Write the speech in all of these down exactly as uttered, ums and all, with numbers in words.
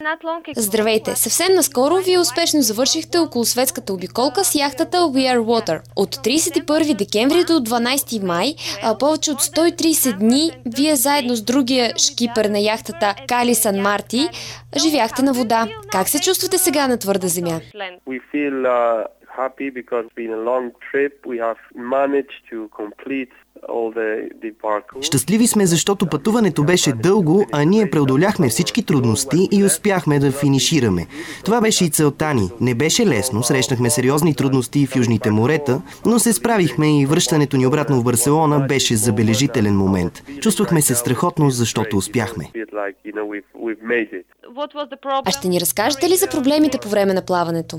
Здравейте! Съвсем наскоро вие успешно завършихте околосветската обиколка с яхтата We Are Water. От тридесет и първи декември до дванадесети май, а повече от сто и тридесет дни, вие заедно с другия шкипър на яхтата Кали Сан Марти живяхте на вода. Как се чувствате сега на твърда земя? We feel uh, happy because it's been a long trip. We have managed to complete all the the parkour. Щастливи сме, защото пътуването беше дълго, а ние преодоляхме всички трудности и успяхме да финишираме. Това беше и целта ни. Не беше лесно, срещнахме сериозни трудности в южните морета, но се справихме и връщането ни обратно в Барселона беше забележителен момент. Чувствахме се страхотно, защото успяхме. А ще ни разкажете ли за проблемите по време на плаването?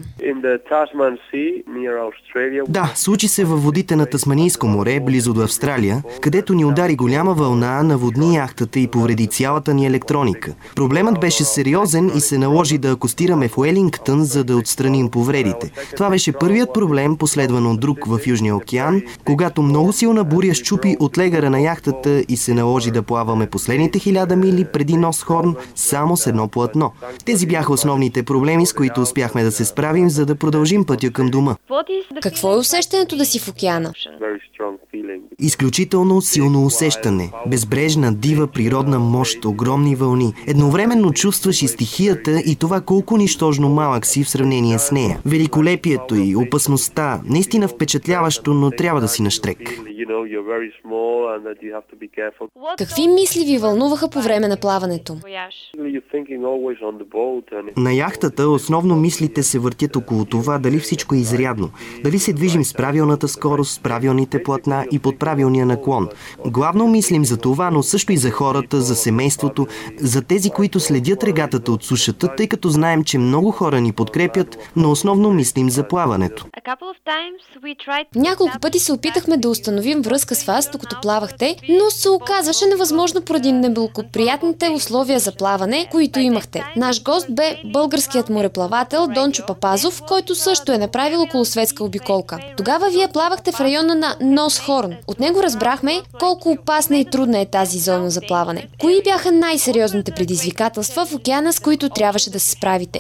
Да, случи се във водите на Тасманийско море, близо до Австралия, където ни удари голяма вълна, наводни яхтата и повреди цялата ни електроника. Проблемът беше сериозен и се наложи да акостираме в Уелингтън, за да отстраним повредите. Това беше първият проблем, последван от друг в Южния океан, когато много силна буря счупи от легара на яхтата и се наложи да плаваме последните хиляда мили преди Нос Хорн само с едно платно. Тези бяха основните проблеми, с които успяхме да се справим, за да продължим пътя към дома. Какво е усещането да си в океана? Изключително силно усещане. Безбрежна, дива природна мощ, огромни вълни. Едновременно чувстваш и стихията и това колко нищожно малък си в сравнение с нея. Великолепието и опасността. Наистина впечатляващо, но трябва да си нащрек. Какви мисли ви вълнуваха по време на плаването? На яхтата основно мислите се въртят около това дали всичко е изрядно, дали се движим с правилната скорост, с правилните платна и под правилния наклон. Главно мислим за това, но също и за хората, за семейството, за тези, които следят регатата от сушата, тъй като знаем, че много хора ни подкрепят, но основно мислим за плаването. Няколко пъти се опитахме да установим връзка с вас, докато плавахте, но се оказваше невъзможно поради неблагоприятните условия за плаване, които имахте. Наш гост бе българският мореплавател Дончо Папазов, който също е направил околосветска обиколка. Тогава вие плавахте в района на Нос Хорн. От него разбрахме колко опасна и трудна е тази зона за плаване. Кои бяха най-сериозните предизвикателства в океана, с които трябваше да се справите?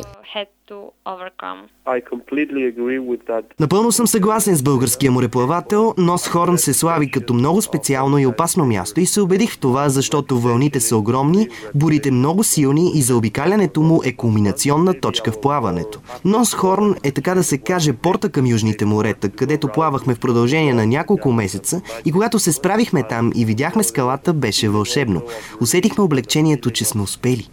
Напълно съм съгласен с българския мореплавател. Нос Хорн се слави като много специално и опасно място и се убедих в това, защото вълните са огромни, бурите много силни и заобикалянето му е кулминационна точка в плаването. Нос Хорн е, така да се каже, порта към южните морета, където плавахме в продължение на няколко месеца и когато се справихме там и видяхме скалата, беше вълшебно. Усетихме облегчението, че сме успели.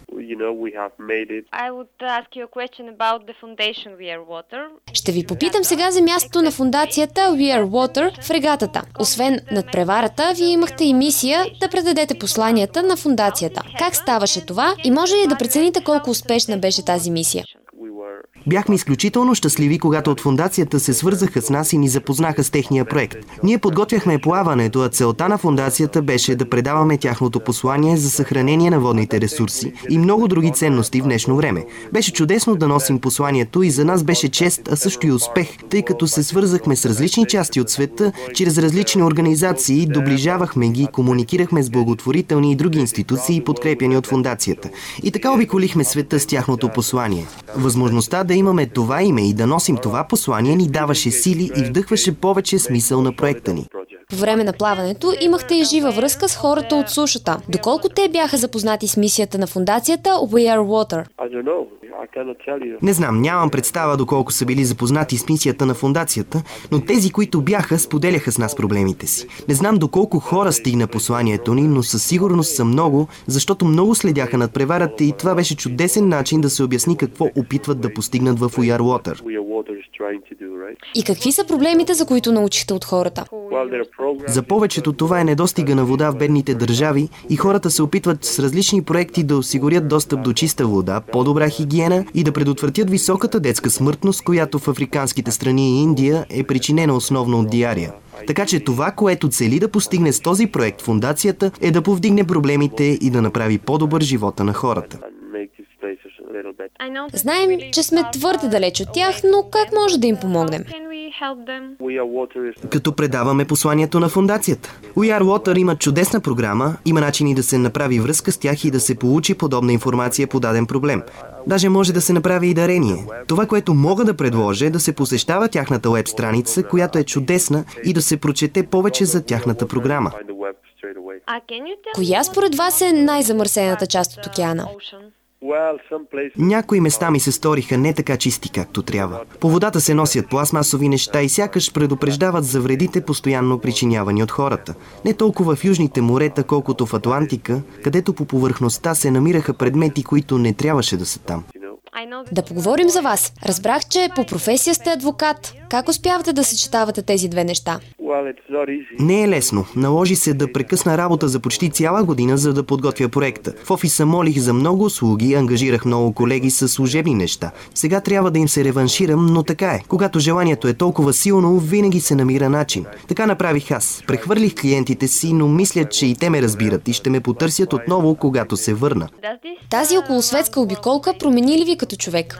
Ще ви попитам сега за мястото на фондацията We Are Water в регатата. Освен надпреварата, вие имахте и мисия да предадете посланията на фондацията. Как ставаше това и може ли да прецените колко успешна беше тази мисия? Бяхме изключително щастливи, когато от фондацията се свързаха с нас и ни запознаха с техния проект. Ние подготвяхме плаването, а целта на фондацията беше да предаваме тяхното послание за съхранение на водните ресурси и много други ценности в днешно време. Беше чудесно да носим посланието и за нас беше чест, а също и успех, тъй като се свързахме с различни части от света, чрез различни организации, доближавахме ги, комуникирахме с благотворителни и други институции, подкрепяни от фондацията. И така обиколихме света с тяхното послание. Възможността да имаме това име и да носим това послание ни даваше сили и вдъхваше повече смисъл на проекта ни. По време на плаването имахте и жива връзка с хората от сушата. Доколко те бяха запознати с мисията на фондацията We Are Water? Не знам, нямам представа доколко са били запознати с мисията на фондацията, но тези, които бяха, споделяха с нас проблемите си. Не знам доколко хора стигна посланието ни, но със сигурност са много, защото много следяха над преварата и това беше чудесен начин да се обясни какво опитват да постигнат в We Are Water. И какви са проблемите, за които научихте от хората? За повечето това е недостига на вода в бедните държави и хората се опитват с различни проекти да осигурят достъп до чиста вода, по-добра хигиена и да предотвратят високата детска смъртност, която в африканските страни и Индия е причинена основно от диария. Така че това, което цели да постигне с този проект фондацията, е да повдигне проблемите и да направи по-добър живота на хората. little bit. Знаем, че сме твърде далеч от тях, но как може да им помогнем? We are water is Като предаваме посланието на фондацията. We Are Water има чудесна програма, има начини да се направи връзка с тях и да се получи подобна информация по даден проблем. Даже може да се направи и дарение. Това, което мога да предложа, е да се посещава тяхната веб страница, която е чудесна, и да се прочете повече за тяхната програма. find the web straight away. Коя според вас е най-замърсената част от океана? Well, some places Някои места ми се сториха не така чисти, както трябва. По водата се носят пластмасови неща и сякаш предупреждават за вредите, постоянно причинявани от хората. Не толкова в южните морета, колкото в Атлантика, където по повърхността се намираха предмети, които не трябваше да са там. Да поговорим за вас. Разбрах, че по професия сте адвокат. Как успявате да съчетавате тези две неща? well, it's not easy. Не е лесно. Наложи се да прекъсна работа за почти цяла година, за да подготвя проекта. В офиса молих за много услуги, ангажирах много колеги с служебни неща. Сега трябва да им се реванширам, но така е. Когато желанието е толкова силно, винаги се намира начин. Така направих аз. Прехвърлих клиентите си, но мисля, че и те ме разбират и ще ме потърсят отново, когато се върна. Тази околосветска обиколка промени ли ви като човек?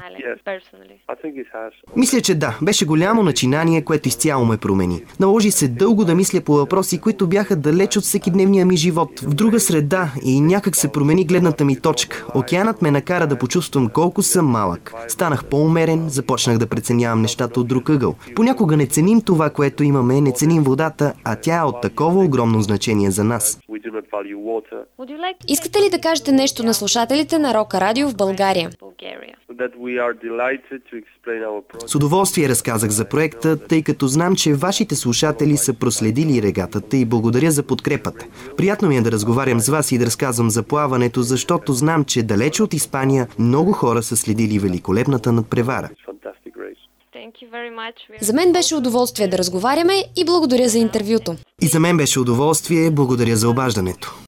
I think it has. Мисля, че да. Беше голямо начинание, което изцяло ме промени. Наложи се дълго да мисля по въпроси, които бяха далеч от всекидневния ми живот, в друга среда, и някак се промени гледната ми точка. Океанът ме накара да почувствам колко съм малък. Станах по-умерен, започнах да преценявам нещата от друг ъгъл. Понякога не ценим това, което имаме, не ценим водата, а тя е от такова огромно значение за нас. We do not value water. Искате ли да кажете нещо на слушателите на Рока Радио в България? That we are delighted to explain our project. С удоволствие разказах за проекта, тъй като знам, че вашите слушатели са проследили регатата, и благодаря за подкрепата. Приятно ми е да разговарям с вас и да разказвам за плаването, защото знам, че далече от Испания много хора са следили великолепната надпревара. Fantastic race. За мен беше удоволствие да разговаряме и благодаря за интервюто. И за мен беше удоволствие, благодаря за обаждането.